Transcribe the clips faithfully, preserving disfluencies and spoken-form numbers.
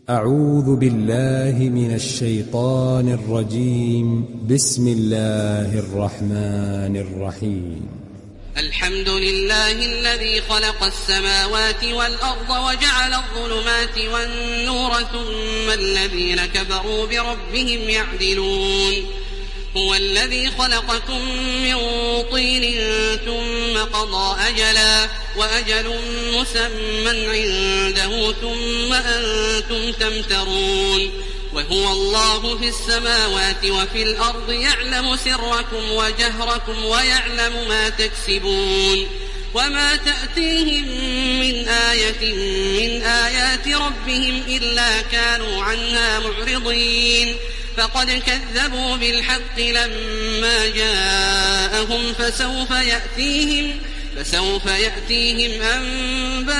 أعوذ بالله من الشيطان الرجيم. بسم الله الرحمن الرحيم. الحمد لله الذي خلق السماوات والأرض وجعل الظلمات والنور ثم الذين كفروا بربهم يعدلون. هو الذي خلقكم من طين ثم قضى أجلا وأجل مسمى عنده ثم أنتم تمترون. وهو الله في السماوات وفي الأرض يعلم سركم وجهركم ويعلم ما تكسبون. وما تأتيهم من آية من آيات ربهم إلا كانوا عنها معرضين. فقد كذبوا بالحق لما جاءهم فسوف يأتيهم فسوف يأتيهم أنباء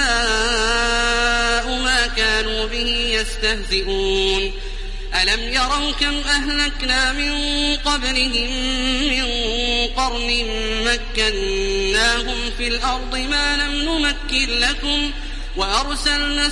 ما كانوا به يستهزئون. ألم يروا كم أهلكنا من قبلهم من قرن مكناهم في الأرض ما لم نمكن لكم وأرسلنا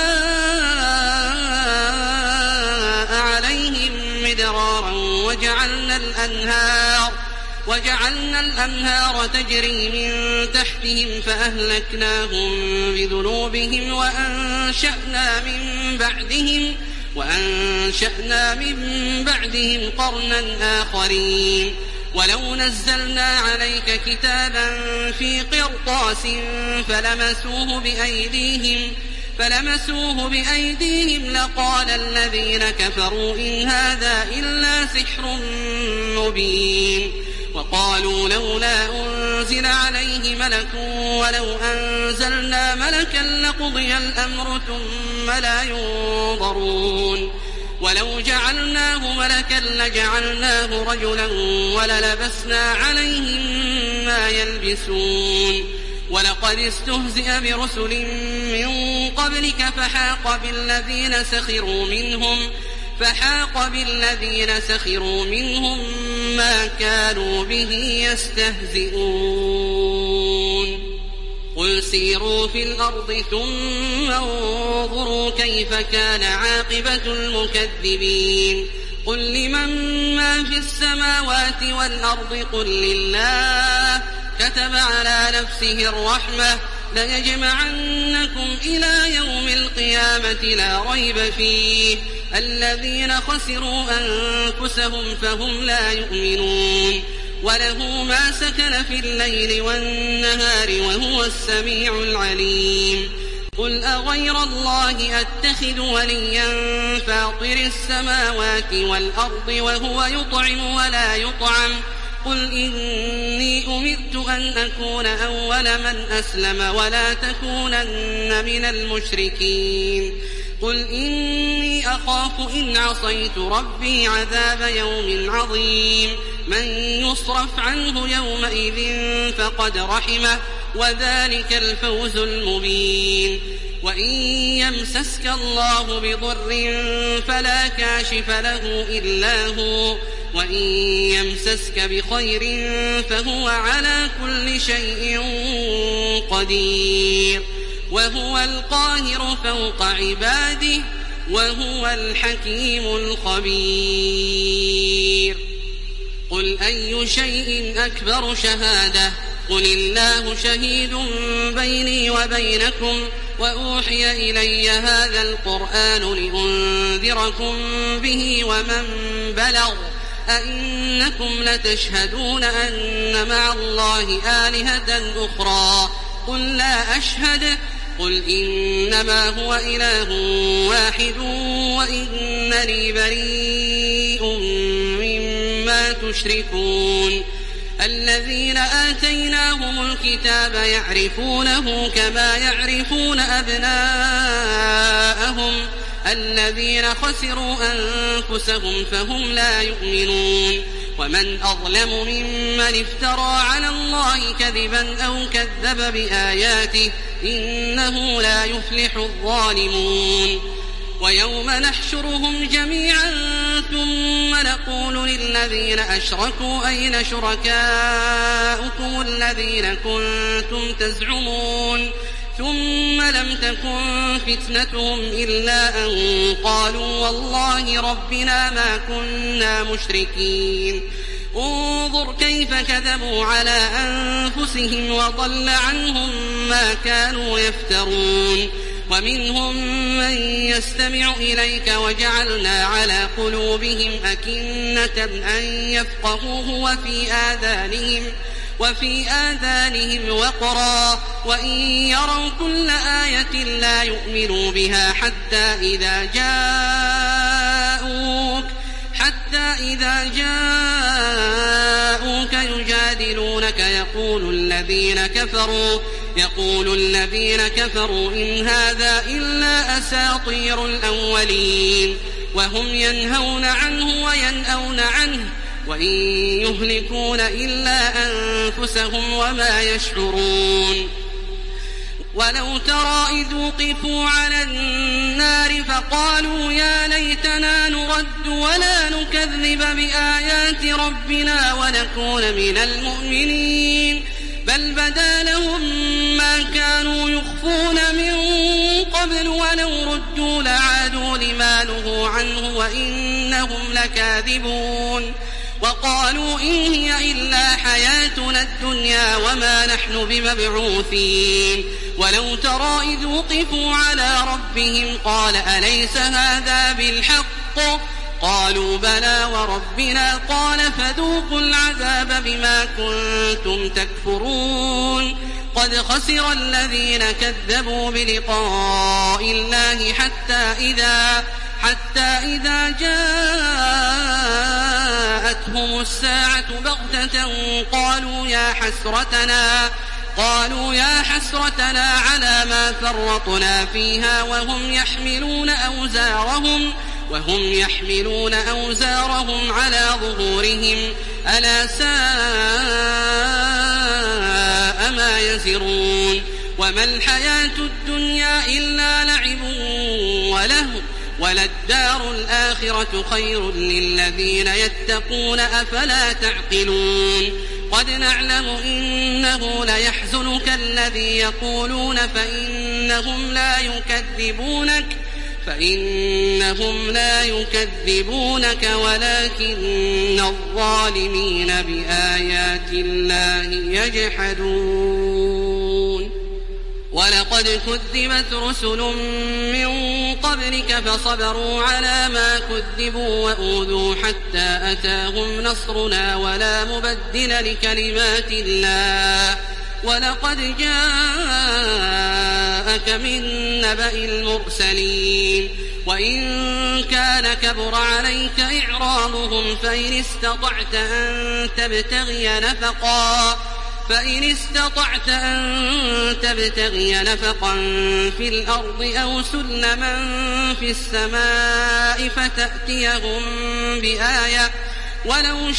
السماء عليهم مدرارا وجعلنا الأنهار وجعلنا الأنهار تجري من تحتهم فأهلكناهم بذنوبهم وأنشأنا من بعدهم وأنشأنا من بعدهم قرنا آخرين. ولو نزلنا عليك كتابا في قرطاس فلمسوه بأيديهم فلمسوه بأيديهم لقال الذين كفروا إن هذا إلا سحر مبين. وقالوا لولا أنزل عليه ملك ولو أنزلنا ملكا لقضي الأمر ثم لا ينظرون. ولو جعلناه ملكا لجعلناه رجلا وللبسنا عليهم ما يلبسون. ولقد استهزئ برسل من قبلك فحاق بالذين سخروا منهم فحاق بالذين سخروا منهم ما كانوا به يستهزئون. قل سيروا في الأرض ثم انظروا كيف كان عاقبة المكذبين. قل لمن ما في السماوات والأرض قل لله كتب على نفسه الرحمة ليجمعنكم إلى يوم القيامة لا ريب فيه الذين خسروا أنفسهم فهم لا يؤمنون. وله ما سكن في الليل والنهار وهو السميع العليم. قل أغير الله أتخذ وليا فاطر السماوات والأرض وهو يطعم ولا يطعم قل إني أمرت أن أكون أول من أسلم ولا تكونن من المشركين. قل إني أخاف إن عصيت ربي عذاب يوم عظيم. من يصرف عنه يومئذ فقد رحمه وذلك الفوز المبين. وإن يمسسك الله بضر فلا كاشف له إلا هو وإن يمسسك بخير فهو على كل شيء قدير. وهو القاهر فوق عباده وهو الحكيم الخبير. قل أي شيء أكبر شهادة قل الله شهيد بيني وبينكم وأوحي إلي هذا القرآن لأنذركم به ومن بلغ أئنكم لتشهدون أن مع الله آلهة أخرى قل لا أشهد قل إنما هو إله واحد وإنني بريء مما تشركون. الذين آتيناهم الكتاب يعرفونه كما يعرفون أبناءهم الذين خسروا أنفسهم فهم لا يؤمنون. ومن أظلم ممن افترى على الله كذبا أو كذب بآياته إنه لا يفلح الظالمون. ويوم نحشرهم جميعا ثم نقول للذين أشركوا أين شركاؤكم الذين كنتم تزعمون ثم لم تكن فتنتهم إلا أن قالوا والله ربنا ما كنا مشركين انظر كيف كذبوا على أنفسهم وضل عنهم ما كانوا يفترون ومنهم من يستمع إليك وجعلنا على قلوبهم أكنة أن يفقهوه وفي آذانهم وفي آذانهم وقرا وإن يروا كل آية لا يؤمنوا بها حتى إذا جاءوك حتى إذا جاءوك يجادلونك يقول الذين كفروا يقول الذين كفروا إن هذا إلا أساطير الأولين وهم ينهون عنه وينأون عنه وإن يهلكون إلا أنفسهم وما يشعرون ولو ترى إذ وقفوا على النار فقالوا يا ليتنا نرد ولا نكذب بآيات ربنا ونكون من المؤمنين بل بدا لهم ما كانوا يخفون من قبل ولو ردوا لعادوا لما نهوا عنه وإنهم لكاذبون وقالوا إن هي إلا حياتنا الدنيا وما نحن بمبعوثين ولو ترى إذ وقفوا على ربهم قال أليس هذا بالحق قالوا بلى وربنا قال فذوقوا العذاب بما كنتم تكفرون قد خسر الذين كذبوا بلقاء الله حتى إذا حتى إذا جاءتهم الساعة بغتة قالوا يا حسرتنا قالوا يا حسرتنا على ما فرطنا فيها وهم يحملون أوزارهم وهم يحملون أوزارهم على ظهورهم ألا ساء ما يزرون وما الحياة الدنيا إلا لعب ولهو وللدار الآخرة خير للذين يتقون أفلا تعقلون قد نعلم إنه ليحزنك الذي يقولون فإنهم لا يكذبونك فإنهم لا يكذبونك ولكن الظالمين بآيات الله يجحدون ولقد كذبت رسل من قبلك فصبروا على ما كذبوا وأوذوا حتى أتاهم نصرنا ولا مبدل لكلمات الله ولقد جاءك من نبأ المرسلين وإن كان كبر عليك إعراضهم فإن استطعت أن تبتغي نفقا فإن استطعت أن تبتغي نفقا في الأرض أو سلما في السماء فتأتيهم بآية ولو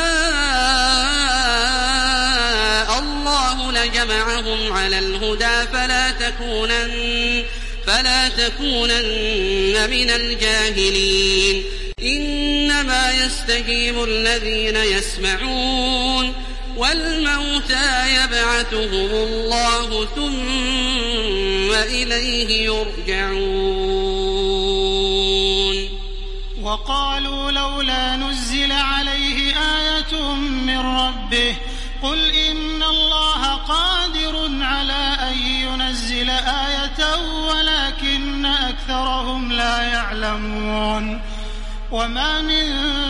شاء الله لجمعهم على الهدى فلا تكونن فلا تكونن من الجاهلين إنما يستجيب الذين يسمعون والموتى يبعثهم الله ثم إليه يرجعون وقالوا لولا نزل عليه آية من ربه قل إن الله قادر على أن ينزل آية ولكن أكثرهم لا يعلمون وما من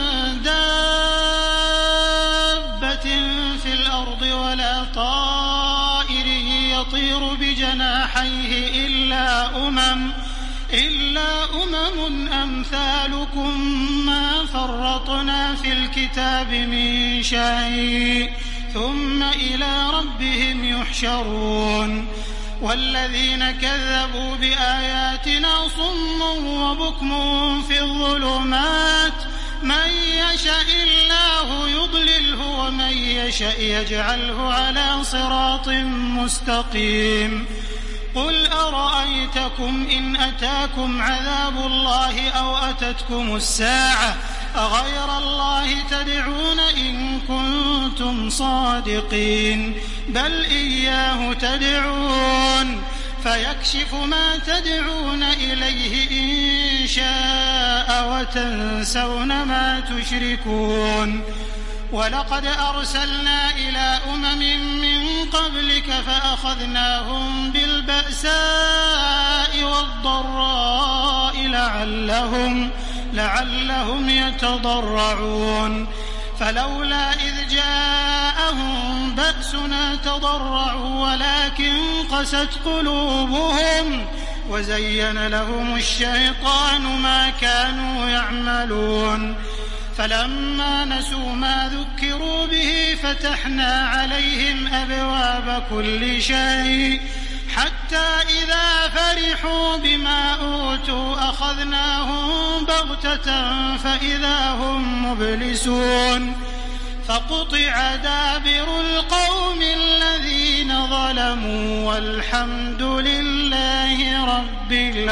دابة في الأرض ولا طائر يطير بجناحيه إلا أمم إلا أمم أمثالكم ما فرطنا في الكتاب من شيء ثم إلى ربهم يحشرون والذين كذبوا بآياتنا صم وبكم في الظلمات من يشاء الله يضلله ومن يشاء يجعله على صراط مستقيم قل أرأيتكم إن أتاكم عذاب الله أو أتتكم الساعة أغير الله تدعون إن كنتم صادقين بل إياه تدعون فيكشف ما تدعون إليه إن شاء وتنسون ما تشركون. ولقد أرسلنا إلى أمم من قبلك فأخذناهم بالبأساء والضراء لعلهم, لعلهم يتضرعون. فلولا إذ جاءهم بأسنا تضرعوا ولكن قست قلوبهم وزين لهم الشيطان ما كانوا يعملون. فلما نسوا ما ذكروا به فتحنا عليهم أبواب كل شيء حتى إذا فرحوا بما أوتوا أخذناهم بغتة فإذا هم مبلسون. فقطع دابر القوم الذين ظلموا والحمد لله رب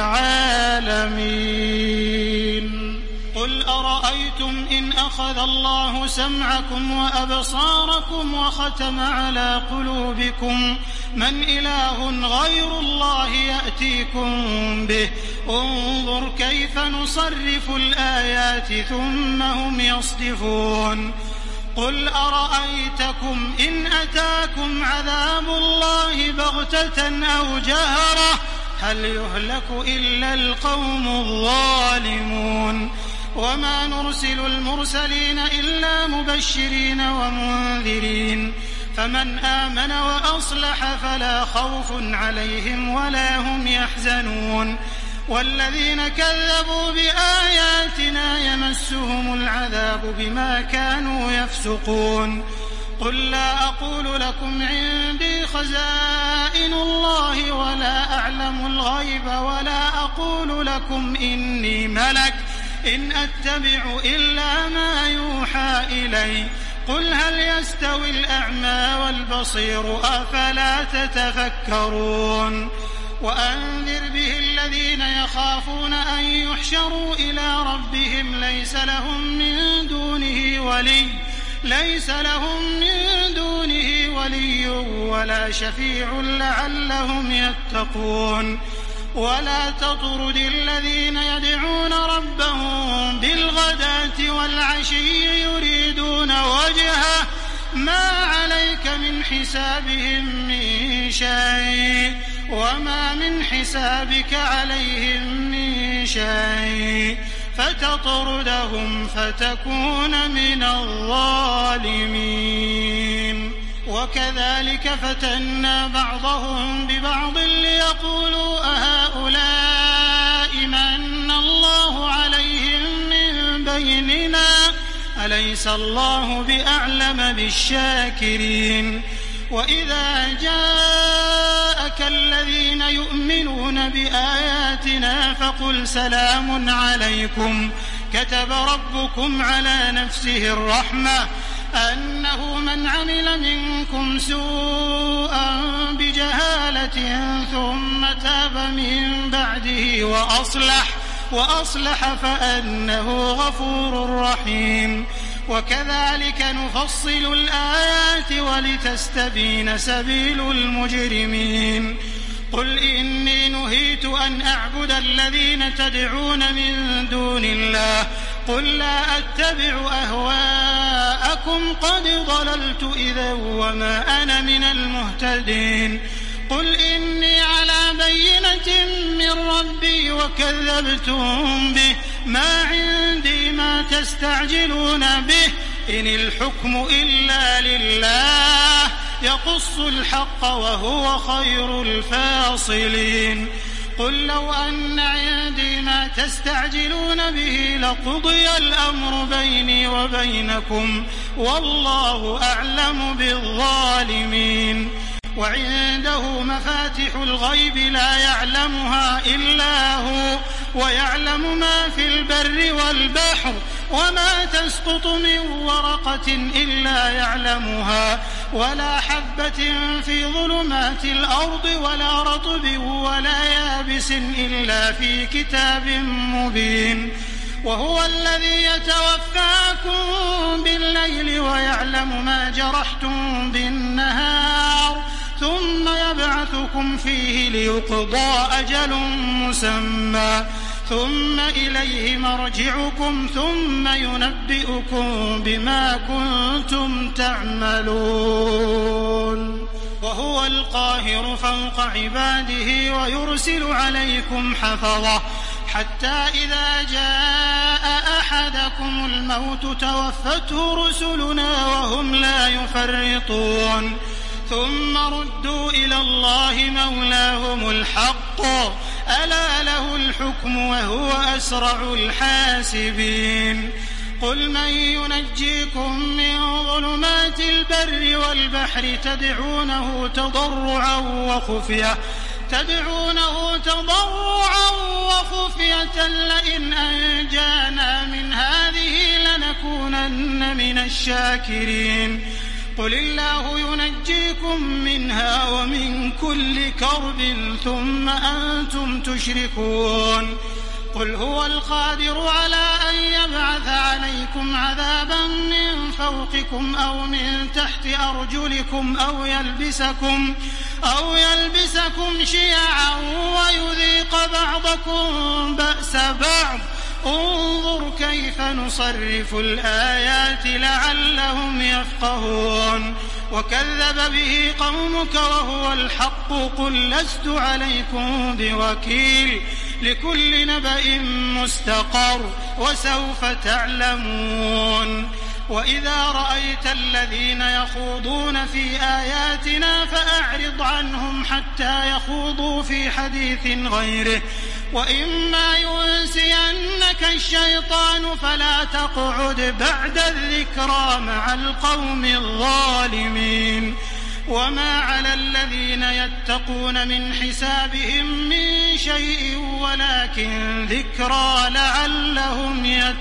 العالمين. قل أرأيتم إن أخذ الله سمعكم وأبصاركم وختم على قلوبكم من إله غير الله يأتيكم به انظر كيف نصرف الآيات ثم هم يصدفون. قل أرأيتكم إن أتاكم عذاب الله بغتة أو جهرة هل يهلك إلا القوم الظالمون. وما نرسل المرسلين إلا مبشرين ومنذرين فمن آمن وأصلح فلا خوف عليهم ولا هم يحزنون. والذين كذبوا بآياتنا يمسهم العذاب بما كانوا يفسقون. قل لا أقول لكم عندي خزائن الله ولا أعلم الغيب ولا أقول لكم إني ملك إن أتبع إلا ما يوحى إلي قل هل يستوي الأعمى والبصير أفلا تتفكرون. وأنذر به الذين يخافون أن يحشروا إلى ربهم ليس لهم من دونه ولي ليس لهم من دونه ولي ولا شفيع لعلهم يتقون. ولا تطرد الذين يدعون ربهم بالغداة والعشي يريدون وجهه ما عليك من حسابهم من شيء وما من حسابك عليهم من شيء فتطردهم فتكون من الظالمين. وكذلك فتنا بعضهم ببعض ليقولوا أهؤلاء من الله عليهم من بيننا أليس الله بأعلم بالشاكرين. وإذا جاءك الذين يؤمنون بآياتنا فقل سلام عليكم كتب ربكم على نفسه الرحمة أنه من عمل منكم سوءا بجهالة ثم تاب من بعده وأصلح وأصلح فأنه غفور رحيم. وكذلك نفصل الآيات ولتستبين سبيل المجرمين. قل إني نهيت أن أعبد الذين تدعون من دون الله قل لا أتبع أهواءكم قد ضللت إذا وما أنا من المهتدين. قل إني على بينة من ربي وكذبتم به ما عندي ما تستعجلون به إن الحكم إلا لله يقص الحق وهو خير الفاصلين. قل لو أن عندي ما تستعجلون به لقضي الأمر بيني وبينكم والله أعلم بالظالمين. وعنده مفاتح الغيب لا يعلمها إلا هو ويعلم ما في البر والبحر وما تسقط من ورقة إلا يعلمها ولا حبة في ظلمات الأرض ولا رطب ولا يابس إلا في كتاب مبين. وهو الذي يتوفاكم بالليل ويعلم ما جرحتم بالنهار ثم نبعثكم فيه ليقضى أجل مسمى ثم إليه مرجعكم ثم ينبئكم بما كنتم تعملون وهو القاهر فوق عباده ويرسل عليكم حفظة حتى إذا جاء أحدكم الموت توفته رسلنا وهم لا يفرطون ثم ردوا إلى الله مولاهم الحق ألا له الحكم وهو أسرع الحاسبين قل من ينجيكم من ظلمات البر والبحر تدعونه تضرعا وخفية تدعونه تضرعا وخفية لئن أنجانا من هذه لنكونن من الشاكرين قل الله ينجيكم منها ومن كل كرب ثم أنتم تشركون قل هو القادر على أن يبعث عليكم عذابا من فوقكم أو من تحت أرجلكم أو يلبسكم أو يلبسكم شيعا ويذيق بعضكم بأس بعض انظر كيف نصرف الآيات لعلهم يفقهون وكذب به قومك وهو الحق قل لست عليكم بوكيل لكل نبأ مستقر وسوف تعلمون وإذا رأيت الذين يخوضون في آياتنا فأعرض عنهم حتى يخوضوا في حديث غيره وإما ينسينك الشيطان فلا تقعد بعد الذكرى مع القوم الظالمين وما على الذين يتقون من حسابهم من شيء ولكن ذكرى لعلهم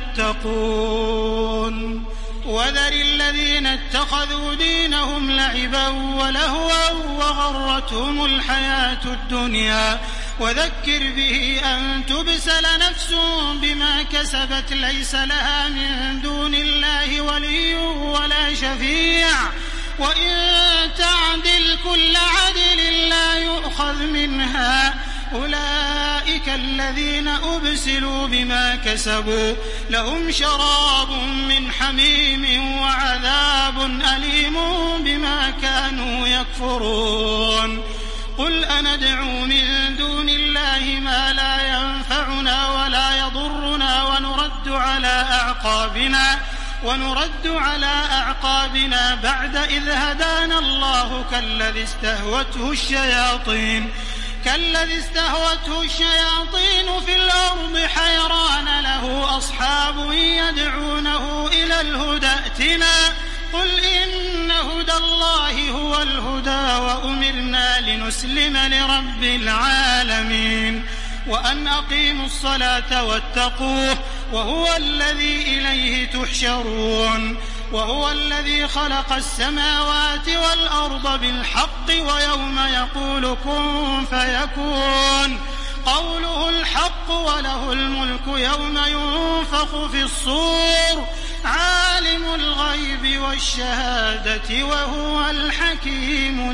يتقون وذر الذين اتخذوا دينهم لعبا ولهوا وغرتهم الحياة الدنيا وذكر به أن تبسل نفس بما كسبت ليس لها من دون الله ولي ولا شفيع وإن تعدل كل عدل لا يؤخذ منها أولئك الذين أبسلوا بما كسبوا لهم شراب من حميم وعذاب أليم بما كانوا يكفرون قل أندعو من دون الله ما لا ينفعنا ولا يضرنا ونرد على أعقابنا ونرد على أعقابنا بعد إذ هدانا الله كالذي استهوته الشياطين كالذي استهوته الشياطين في الأرض حيران له أصحاب يدعونه إلى الهدى ائتنا قل إن هدى الله هو الهدى وأمرنا لنسلم لرب العالمين وأن أقيموا الصلاة واتقوه وهو الذي إليه تحشرون وهو الذي خلق السماوات والأرض بالحق ويوم يقول كن فيكون قوله الحق وله الملك يوم ينفخ في الصور عالم الغيب والشهادة وهو الحكيم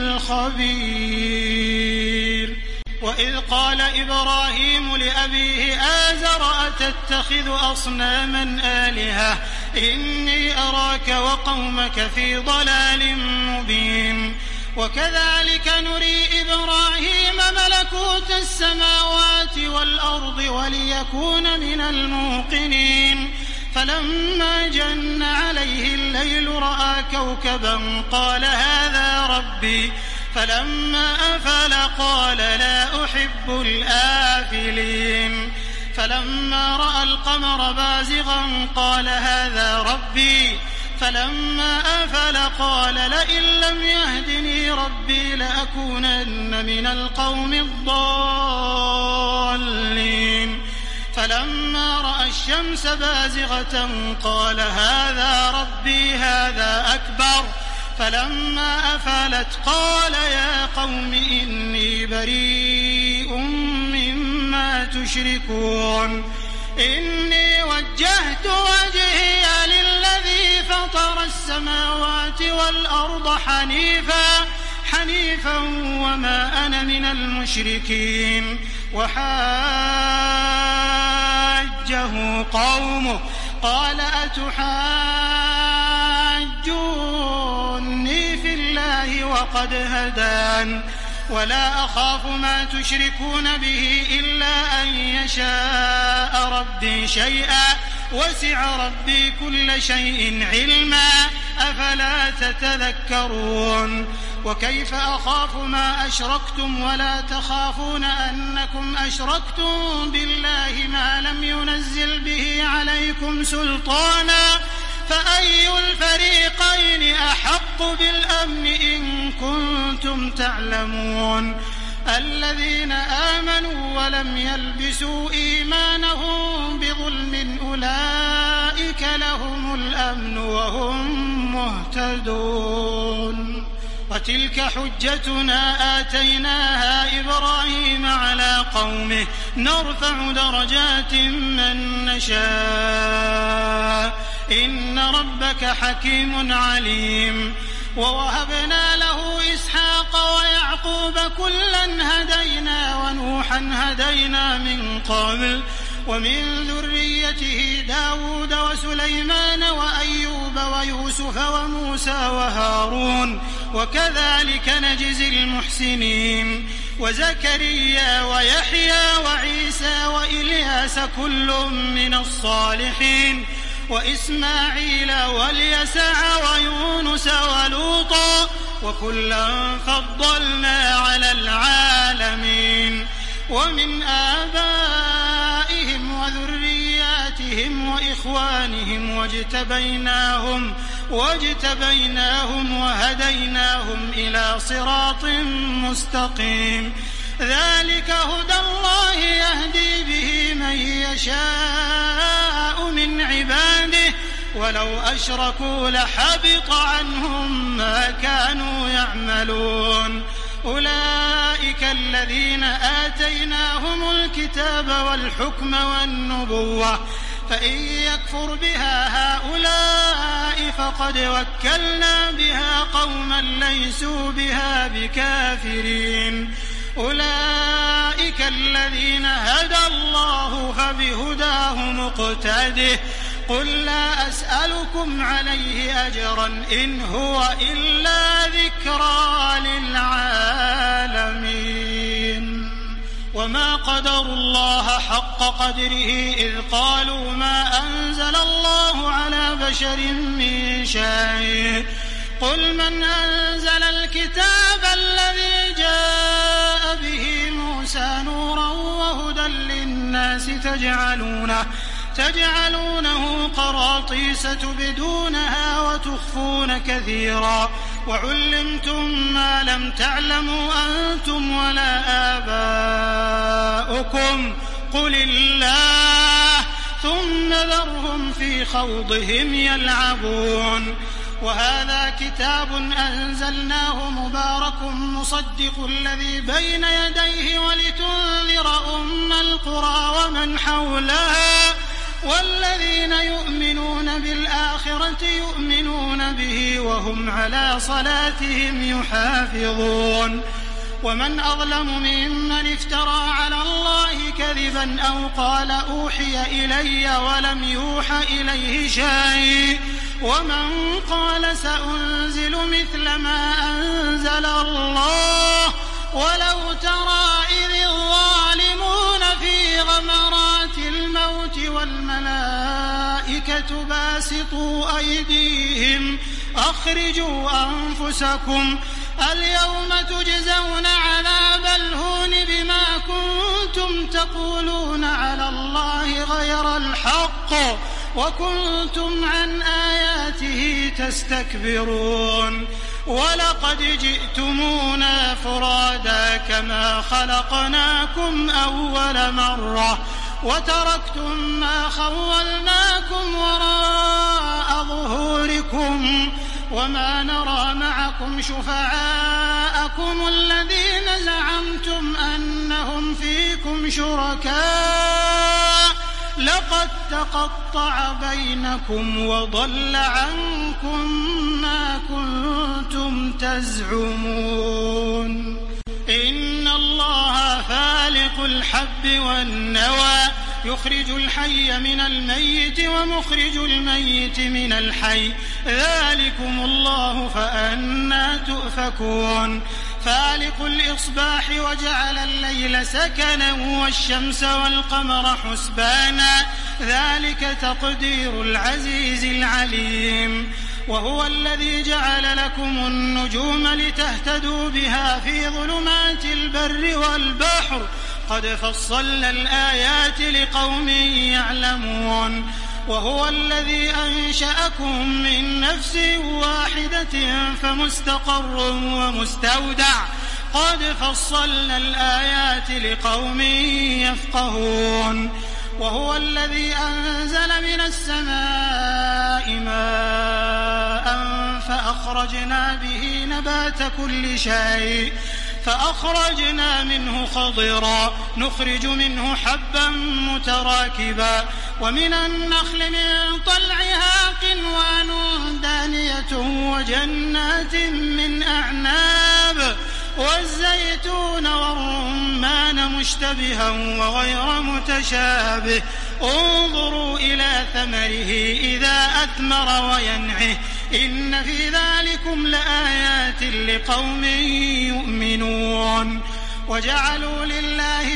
الخبير وإذ قال إبراهيم لأبيه آزر أتتخذ أصناما آلهة إني أراك وقومك في ضلال مبين وكذلك نري إبراهيم ملكوت السماوات والأرض وليكون من الموقنين فلما جن عليه الليل رأى كوكبا قال هذا ربي فلما أفل قال لا أحب الآفلين فلما رأى القمر بازغا قال هذا ربي فلما أفل قال لئن لم يهدني ربي لأكونن من القوم الضالين فلما رأى الشمس بازغة قال هذا ربي هذا أكبر فلما أفلت قال يا قوم إني بريء مما تشركون إني وجهت وجهي للذي فطر السماوات والأرض حنيفا حنيفا وما أنا من المشركين. وحاجه قومه قال أتحاجوني في الله وقد هدان ولا أخاف ما تشركون به إلا أن يشاء ربي شيئا وسع ربي كل شيء علما أفلا تتذكرون. وكيف أخاف ما أشركتم ولا تخافون أنكم أشركتم بالله ما لم ينزل به عليكم سلطانا فأي الفريقين أحق بالأمن إن كنتم تعلمون. الذين آمنوا ولم يلبسوا إيمانهم بظلم أولئك لهم الأمن وهم مهتدون. وتلك حجتنا آتيناها إبراهيم على قومه نرفع درجات من نشاء إن ربك حكيم عليم. ووهبنا له إسحاق ويعقوب كلا هدينا ونوحا هدينا من قبل ومن ذريته داود وسليمان وأيوب ويوسف وموسى وهارون وكذلك نجزي المحسنين. وزكريا ويحيى وعيسى وإلياس كل من الصالحين وإسماعيل واليسع ويونس ولوطا وكلا فضلنا على العالمين. ومن آبائهم وذرياتهم وإخوانهم واجتبيناهم واجتبيناهم وهديناهم إلى صراط مستقيم. ذلك هدى الله يهدي به من يشاء من عباده ولو أشركوا لحبط عنهم ما كانوا يعملون. أولئك الذين آتيناهم الكتاب والحكم والنبوة فإن يكفر بها هؤلاء فقد وكلنا بها قوما ليسوا بها بكافرين. أولئك الذين هدى الله فبهداه مقتده قل لا أسألكم عليه أجرا إن هو إلا ذكرى للعالمين. وما قدروا الله حق قدره إذ قالوا ما أنزل الله على بشر من شيء قل من أنزل الكتاب الذي جاء به موسى نورا وهدى للناس تجعلونه تجعلونه قراطيس تبدونها وتخفون كثيرا وعلمتم ما لم تعلموا أنتم ولا آباؤكم قل الله ثم ذرهم في خوضهم يلعبون. وهذا كتاب أنزلناه مبارك مصدق الذي بين يديه ولتنذر أم القرى ومن حولها والذين يؤمنون بالآخرة يؤمنون به وهم على صلاتهم يحافظون. ومن أظلم ممن افترى على الله كذبا أو قال أوحي إلي ولم يوحى إليه شيء ومن قال سأنزل مثل ما أنزل الله ولو ترى إذ الظالمون في غمرات الموت والملائكة باسطوا أيديهم أخرجوا أنفسكم اليوم تجزون عذاب الهون بما كنتم تقولون على الله غير الحق وكنتم عن آياته تستكبرون. ولقد جئتمونا فرادا كما خلقناكم أول مرة وتركتم ما خولناكم وراء ظهوركم وما نرى معكم شفعاءكم الذين زعمتم أنهم فيكم شركاء لقد تقطع بينكم وضل عنكم ما كنتم تزعمون إن الله فالق الحب والنوى يخرج الحي من الميت ومخرج الميت من الحي ذلكم الله فأنى تؤفكون فالق الإصباح وجعل الليل سكنا والشمس والقمر حسبانا ذلك تقدير العزيز العليم وهو الذي جعل لكم النجوم لتهتدوا بها في ظلمات البر والبحر قد فصلنا الآيات لقوم يعلمون وهو الذي أنشأكم من نفس واحدة فمستقر ومستودع قد فصلنا الآيات لقوم يفقهون وهو الذي أنزل من السماء ماء فأخرجنا به نبات كل شيء فأخرجنا منه خضرا نخرج منه حبا متراكبا ومن النخل من طلعها قنوان دانية وجنات من أعناب والزيتون والرمان مشتبها وغير متشابه انظروا إلى ثمره إذا أثمر وينعه إن في ذلكم لآيات لقوم يؤمنون وجعلوا لله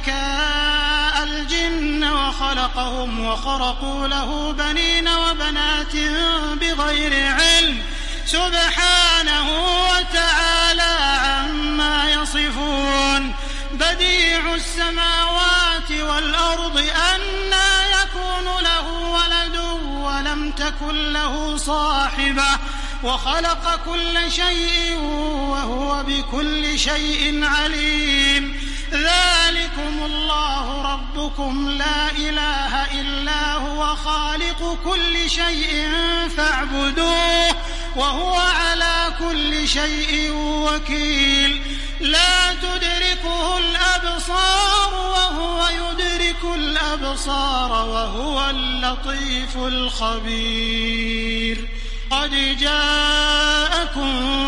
شركاء الجن وخلقهم وخرقوا له بنين وبنات بغير علم سبحانه وتعالى عما يصفون بديع السماوات والأرض أنى يكون له ولد ولم تكن له صاحبة وخلق كل شيء وهو بكل شيء عليم ذلكم الله ربكم لا إله إلا هو خالق كل شيء فاعبدوه وهو على كل شيء وكيل لا تدركه الأبصار وهو يدرك الأبصار وهو اللطيف الخبير قد جاءكم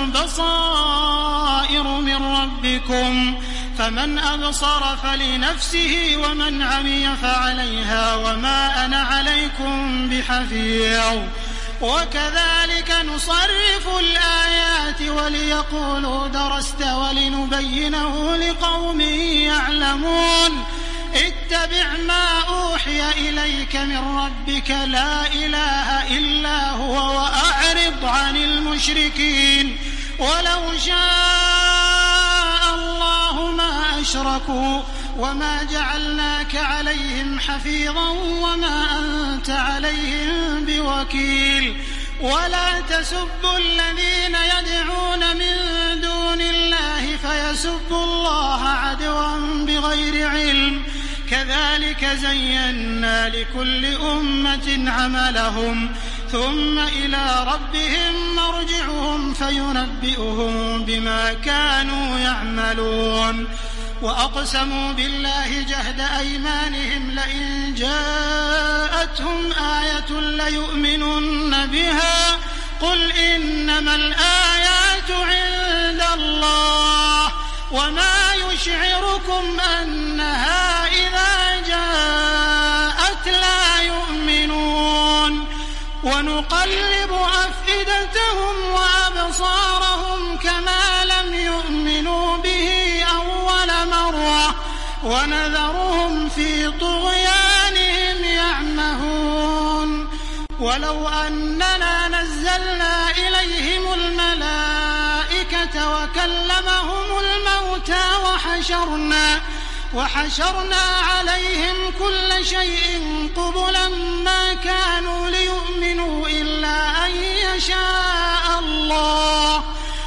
بصائر من ربكم فمن أبصر فلنفسه ومن عمي فعليها وما أنا عليكم بحفيظ وكذلك نصرف الآيات وليقولوا درست ولنبينه لقوم يعلمون اتبع ما أوحي إليك من ربك لا إله إلا هو وأعرض عن المشركين ولو شاء الله ما أشركوا وما جعلناك عليهم حفيظا وما أنت عليهم بوكيل ولا تسبوا الذين يدعون من دون الله فيسبوا الله عدوا بغير علم كذلك زينا لكل أمة عملهم ثم إلى ربهم مرجعهم فينبئهم بما كانوا يعملون وأقسموا بالله جهد أيمانهم لئن جاءتهم آية ليؤمنن بها قل إنما الآيات عند الله وما يشعركم أنها إذا جاءت لا يؤمنون ونقلب أفئدتهم وأبصارهم كما لم يؤمنوا به أول مرة ونذرهم في طغيانهم يعمهون ولو أننا نزلنا إليهم الملائكة وكلمهم الموتى وحشرنا وحشرنا عليهم كل شيء قبلا ما كانوا ليؤمنوا إلا أن يشاء الله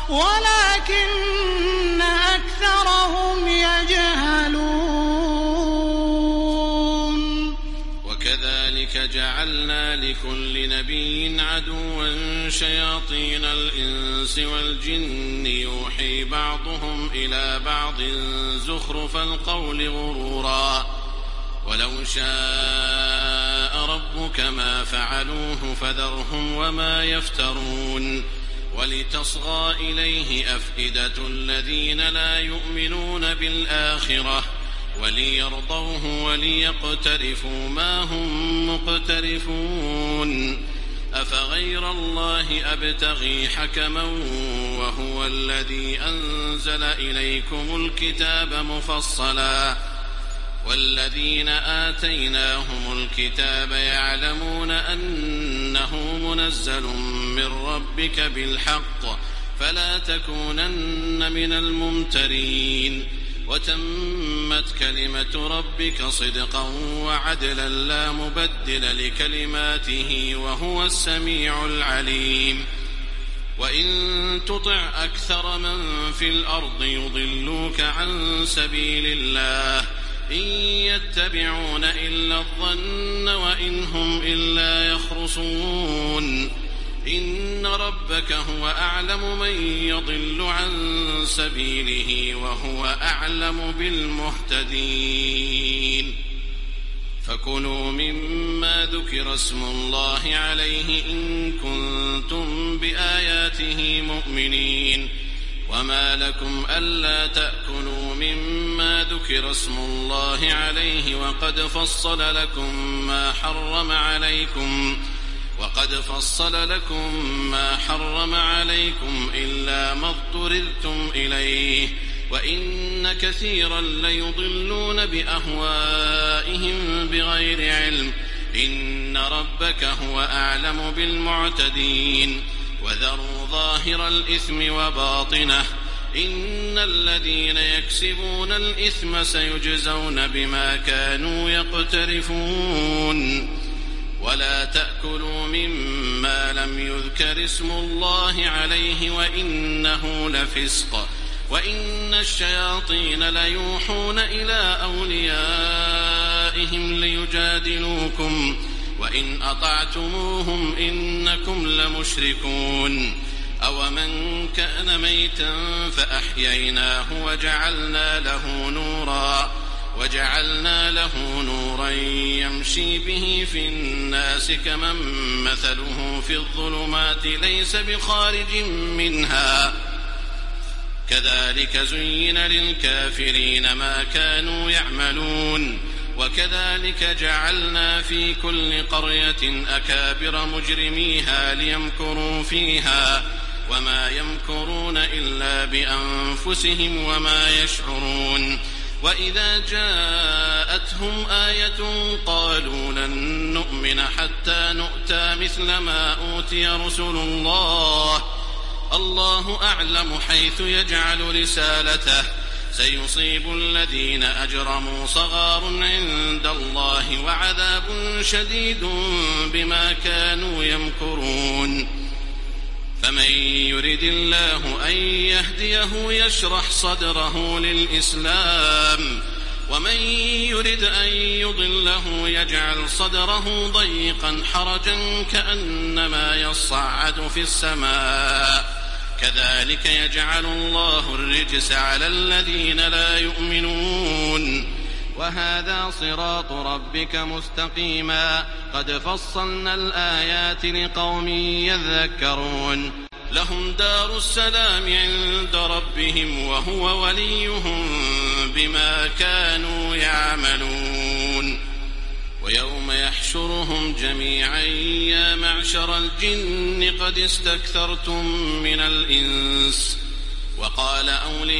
ولكن أكثرهم يجهلون وكذلك جعلنا لكل نبي عدوا شياطين الإنس والجن يوحي بعضهم إلى بعض زخرف القول غرورا ولو شاء ربك ما فعلوه فذرهم وما يفترون ولتصغى إليه أفئدة الذين لا يؤمنون بالآخرة وليرضوه وليقترفوا ما هم مقترفون أفغير الله أبتغي حكما وهو الذي أنزل إليكم الكتاب مفصلا والذين آتيناهم الكتاب يعلمون أنه منزل من ربك بالحق فلا تكونن من الممترين وتمت كلمة ربك صدقا وعدلا لا مبدل لكلماته وهو السميع العليم وإن تطع أكثر من في الأرض يضلوك عن سبيل الله إن يتبعون إلا الظن وإن هم إلا يخرصون إن ربك هو أعلم من يضل عن سبيله وهو أعلم بالمهتدين فكلوا مما ذكر اسم الله عليه إن كنتم بآياته مؤمنين وما لكم ألا تأكلوا مما ذكر اسم الله عليه وقد فصل لكم ما حرم عليكم وقد فصل لكم ما حرم عليكم إلا ما اضطررتم إليه وإن كثيرا ليضلون بأهوائهم بغير علم إن ربك هو أعلم بالمعتدين وذروا ظاهر الإثم وباطنه إن الذين يكسبون الإثم سيجزون بما كانوا يقترفون ولا تأكلوا مما لم يذكر اسم الله عليه وإنه لفسق وإن الشياطين ليوحون إلى أوليائهم ليجادلوكم وإن أطعتموهم إنكم لمشركون أومن كان ميتا فأحييناه وجعلنا له نورا وجعلنا له نورا يمشي به في الناس كمن مثله في الظلمات ليس بخارج منها كذلك زين للكافرين ما كانوا يعملون وكذلك جعلنا في كل قرية أكابر مجرميها ليمكروا فيها وما يمكرون إلا بأنفسهم وما يشعرون وإذا جاءتهم آية قالوا لن نؤمن حتى نؤتى مثل ما أوتي رسل الله الله أعلم حيث يجعل رسالته سيصيب الذين أجرموا صغار عند الله وعذاب شديد بما كانوا يمكرون فمن يرد الله أن يهديه يشرح صدره للإسلام ومن يرد أن يضله يجعل صدره ضيقا حرجا كأنما يصعد في السماء كذلك يجعل الله الرجس على الذين لا يؤمنون وهذا صراط ربك مستقيما قد فصلنا الآيات لقوم يذكرون لهم دار السلام عند ربهم وهو وليهم بما كانوا يعملون ويوم يحشرهم جميعا يا معشر الجن قد استكثرتم من الإنس وقال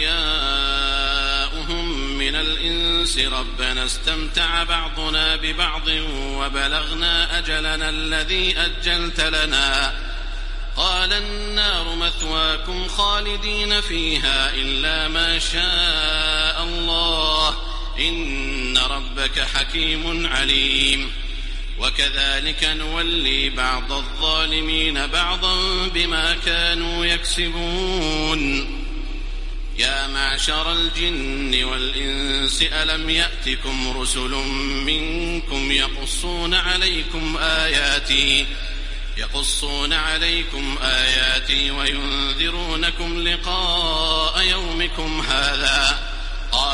أولياؤهم من الإنس ربنا استمتع بعضنا ببعض وبلغنا أجلنا الذي أجلت لنا قال النار مثواكم خالدين فيها إلا ما شاء الله إن ربك حكيم عليم وكذلك نولي بعض الظالمين بعضا بما كانوا يكسبون يا معشر الجن والإنس ألم يأتكم رسل منكم يقصون عليكم آياتي يقصون عليكم آياتي وينذرونكم لقاء يومكم هذا قال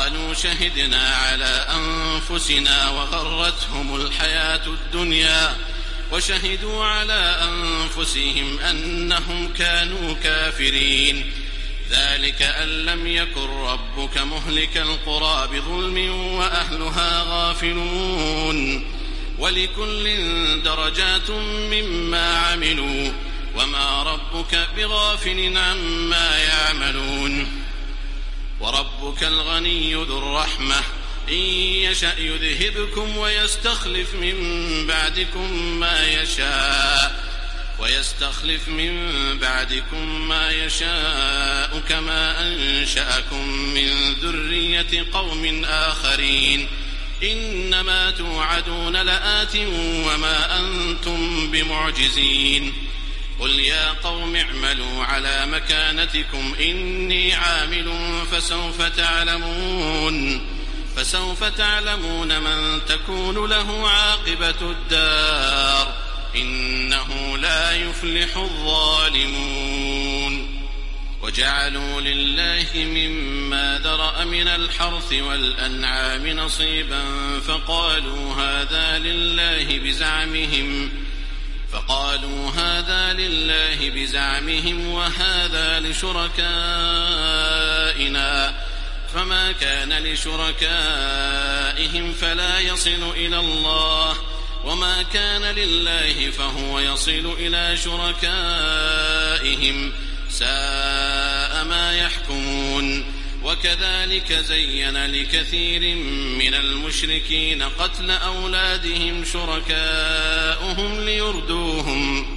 قالوا شهدنا على أنفسنا وغرتهم الحياة الدنيا وشهدوا على أنفسهم أنهم كانوا كافرين. ذلك أن لم يكن ربك مهلك القرى بظلم وأهلها غافلون. ولكل درجات مما عملوا وما ربك بغافل عما يعملون. وربك الغني ذو الرحمة إن يشأ يذهبكم ويستخلف من بعدكم ما يشاء ويستخلف من بعدكم ما يشاء كما أنشأكم من ذرية قوم آخرين. إنما توعدون لآت وما أنتم بمعجزين. قل يا قوم اعملوا على مكانتكم إني عامل فسوف تعلمون فسوف تعلمون من تكون له عاقبة الدار إنه لا يفلح الظالمون. وجعلوا لله مما ذرأ من الحرث والأنعام نصيبا فقالوا هذا لله بزعمهم فقالوا هذا لله بزعمهم وهذا لشركائنا فما كان لشركائهم فلا يصل إلى الله وما كان لله فهو يصل إلى شركائهم ساء ما يحكمون. وكذلك زين لكثير من المشركين قتل أولادهم شركاؤهم ليردوهم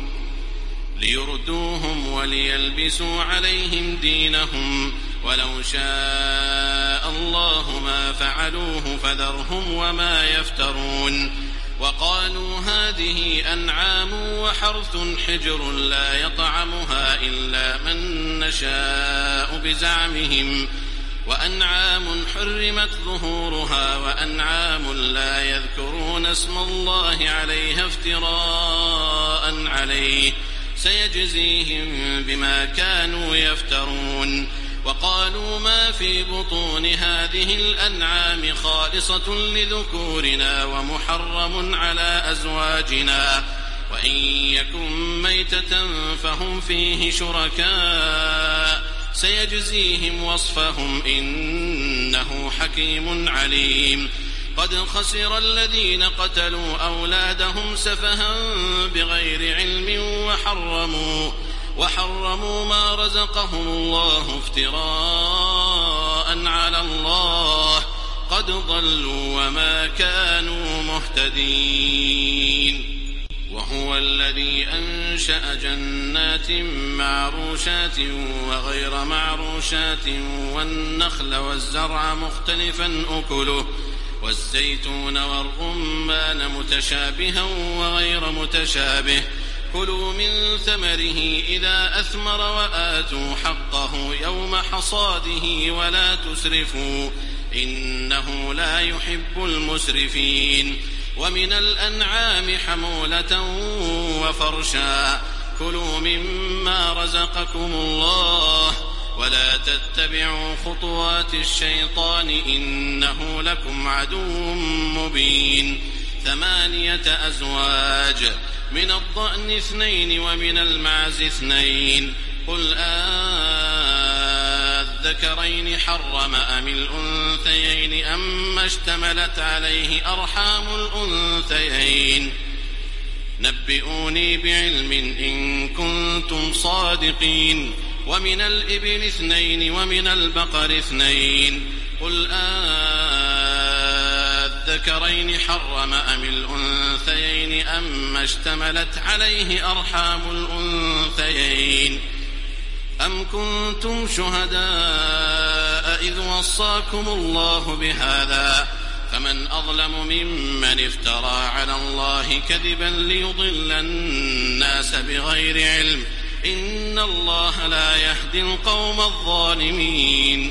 ليردوهم وليلبسوا عليهم دينهم ولو شاء الله ما فعلوه فذرهم وما يفترون. وقالوا هذه أنعام وحرث حجر لا يطعمها إلا من نشاء بزعمهم وأنعام حرمت ظهورها وأنعام لا يذكرون اسم الله عليها افتراء عليه سيجزيهم بما كانوا يفترون. وقالوا ما في بطون هذه الأنعام خالصة لذكورنا ومحرم على أزواجنا وإن يكن ميتة فهم فيه شركاء سيجزيهم وصفهم إنه حكيم عليم. قد خسر الذين قتلوا أولادهم سفها بغير علم وحرموا وحرموا ما رزقهم الله افتراء على الله قد ضلوا وما كانوا مهتدين. وهو الذي أنشأ جنات معروشات وغير معروشات والنخل والزرع مختلفا أكله والزيتون والرمان متشابها وغير متشابه كلوا من ثمره إذا أثمر وآتوا حقه يوم حصاده ولا تسرفوا إنه لا يحب المسرفين. ومن الأنعام حمولة وفرشا كلوا مما رزقكم الله ولا تتبعوا خطوات الشيطان إنه لكم عدو مبين. ثمانية أزواج من الضأن اثنين ومن المعز اثنين قل أذكرين حرم أم الأنثيين أم اشتملت عليه أرحام الأنثيين نبئوني بعلم إن كنتم صادقين. ومن الإبل اثنين ومن البقر اثنين قل أذكرين حرم أم الأنثيين أم اشتملت عليه أرحام الأنثيين أم كنتم شهداء إذ وصاكم الله بهذا فمن أظلم ممن افترى على الله كذبا ليضل الناس بغير علم إن الله لا يهدي القوم الظالمين.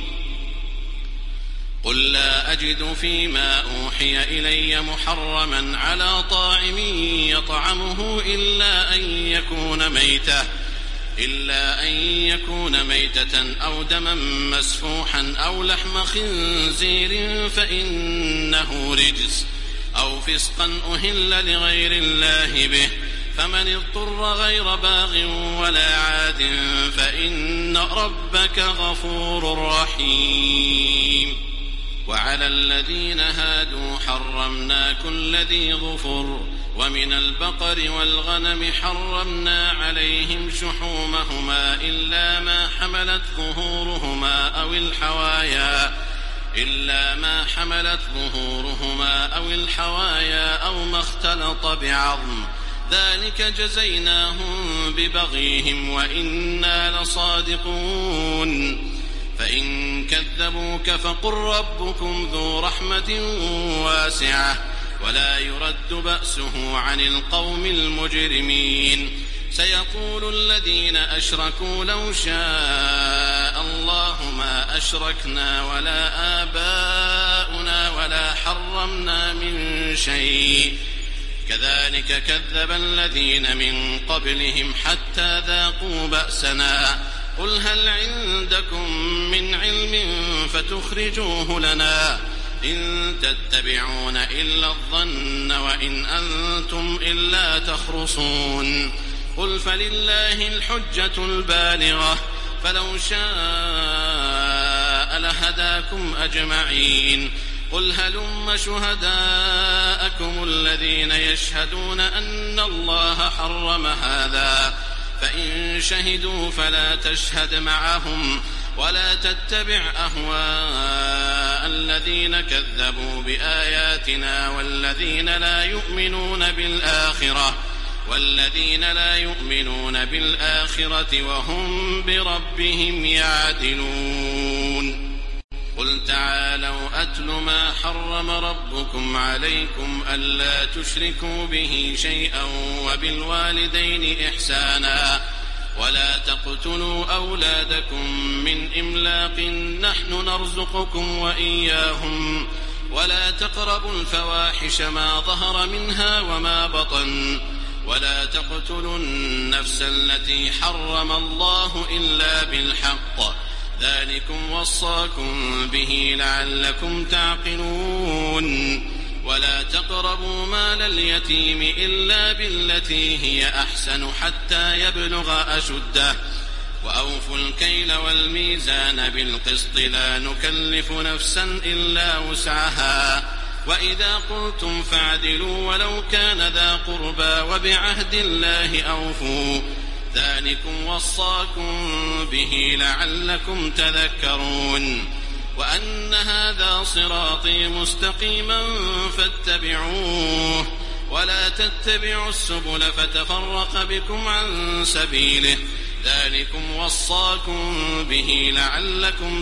قل لا أجد فيما أوحي إلي محرما على طاعم يطعمه إلا أن يكون ميتة إلا أن يكون ميتة أو دما مسفوحا أو لحم خنزير فإنه رجس أو فسقا أهل لغير الله به، فمن اضطر غير باغ ولا عاد فإن ربك غفور رحيم. وعلى الذين هادوا حرمنا كل ذي ظفر، ومن البقر والغنم حرمنا عليهم شحومهما إلا ما حملت ظهورهما أو الحوايا إلا ما حملت ظهورهما أو الحوايا أو ما اختلط بعظم، ذلك جزيناهم ببغيهم وإنا لصادقون. فإن كذبوك فقل ربكم ذو رحمة واسعة ولا يرد بأسه عن القوم المجرمين. سيقول الذين أشركوا لو شاء الله ما أشركنا ولا آباؤنا ولا حرمنا من شيء، كذلك كذب الذين من قبلهم حتى ذاقوا بأسنا. قل هل عندكم من علم فتخرجوه لنا؟ إن تتبعون إلا الظن وإن أنتم إلا تخرصون. قل فلله الحجة البالغة فلو شاء لهداكم أجمعين. قل هلم شهداءكم الذين يشهدون أن الله حرم هذا، فإن شهدوا فلا تشهد معهم ولا تتبع أهواء الذين كذبوا بآياتنا والذين لا يؤمنون بالآخرة والذين لا يؤمنون بالآخرة وهم بربهم يعدلون. قل تعالوا أتل ما حرم ربكم عليكم ألا تشركوا به شيئا وبالوالدين إحسانا ولا تقتلوا أولادكم من إملاق نحن نرزقكم وإياهم ولا تقربوا الفواحش ما ظهر منها وما بطن ولا تقتلوا النفس التي حرم الله إلا بالحق، ذلكم وصاكم به لعلكم تعقلون. ولا تقربوا مال اليتيم إلا بالتي هي أحسن حتى يبلغ أشده، وأوفوا الكيل والميزان بالقسط لا نكلف نفسا إلا وسعها، وإذا قلتم فاعدلوا ولو كان ذا قربى وبعهد الله أوفوا، ذلكم وصاكم به لعلكم تذكرون. وأن هذا صراطي مستقيما فاتبعوه ولا تتبعوا السبل فتفرق بكم عن سبيله، ذلكم وصاكم به لعلكم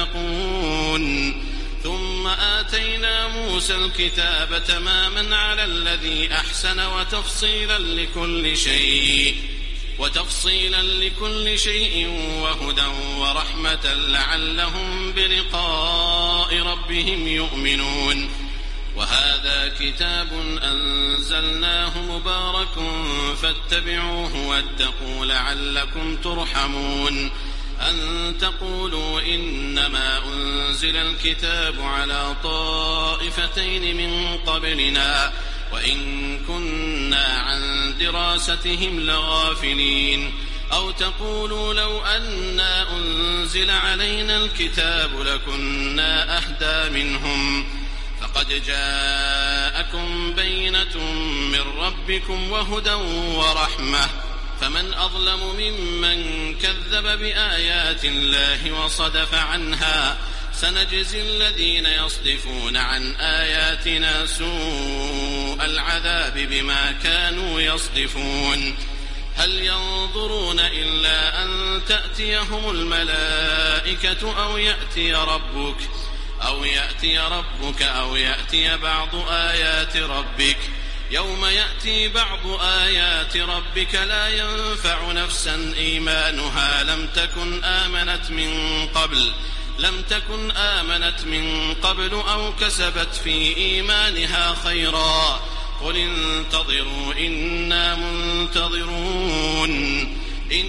تتقون. ثم آتينا موسى الكتاب تماما على الذي أحسن وتفصيلا لكل شيء وتفصيلا لكل شيء وهدى ورحمة لعلهم بلقاء ربهم يؤمنون. وهذا كتاب أنزلناه مبارك فاتبعوه واتقوا لعلكم ترحمون. أن تقولوا إنما أنزل الكتاب على طائفتين من قبلنا وإن كنا عن دراستهم لغافلين، أو تقولوا لو أنا أنزل علينا الكتاب لكنا أهدى منهم، فقد جاءكم بينة من ربكم وهدى ورحمة، فمن أظلم ممن كذب بآيات الله وصدف عنها، سنجزي الذين يصدفون عن آياتنا سوء العذاب بما كانوا يصدفون. هل ينظرون إلا أن تأتيهم الملائكة أو يأتي ربك أو يأتي ربك أو يأتي بعض آيات ربك؟ يوم يأتي بعض آيات ربك لا ينفع نفسا إيمانها لم تكن آمنت من قبل لم تكن آمنت من قبل أو كسبت في إيمانها خيرا، قل انتظروا إنا منتظرون. إن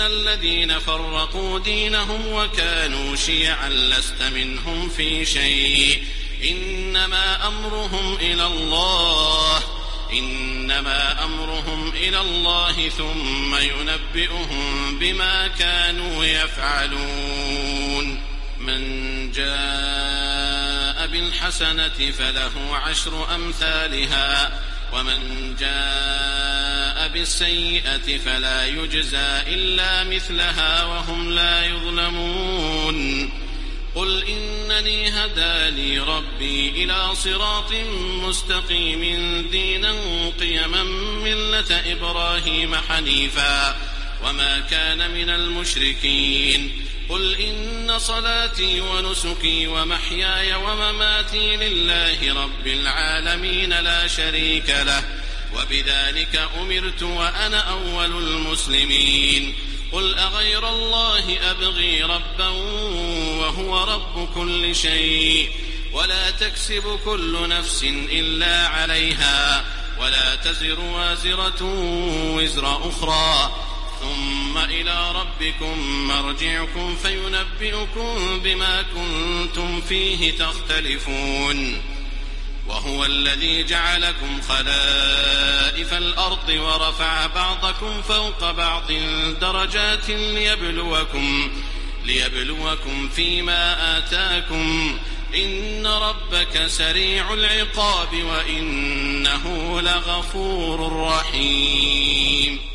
الذين فرقوا دينهم وكانوا شيعا لست منهم في شيء إنما أمرهم إلى الله إنما أمرهم إلى الله ثم ينبئهم بما كانوا يفعلون من جاء بالحسنة فله عشر أمثالها ومن جاء بالسيئة فلا يجزى إلا مثلها وهم لا يظلمون قل إنني هداني ربي إلى صراط مستقيم دينا قيما ملة إبراهيم حنيفا وما كان من المشركين قل إن صلاتي ونسكي ومحياي ومماتي لله رب العالمين لا شريك له وبذلك أمرت وأنا أول المسلمين قل أغير الله أبغي ربا وهو رب كل شيء ولا تكسب كل نفس إلا عليها ولا تزر وازرة وزر أخرى ثم إلى ربكم مرجعكم فينبئكم بما كنتم فيه تختلفون وهو الذي جعلكم خلائف الأرض ورفع بعضكم فوق بعض درجات ليبلوكم, ليبلوكم فيما آتاكم إن ربك سريع العقاب وإنه لغفور رحيم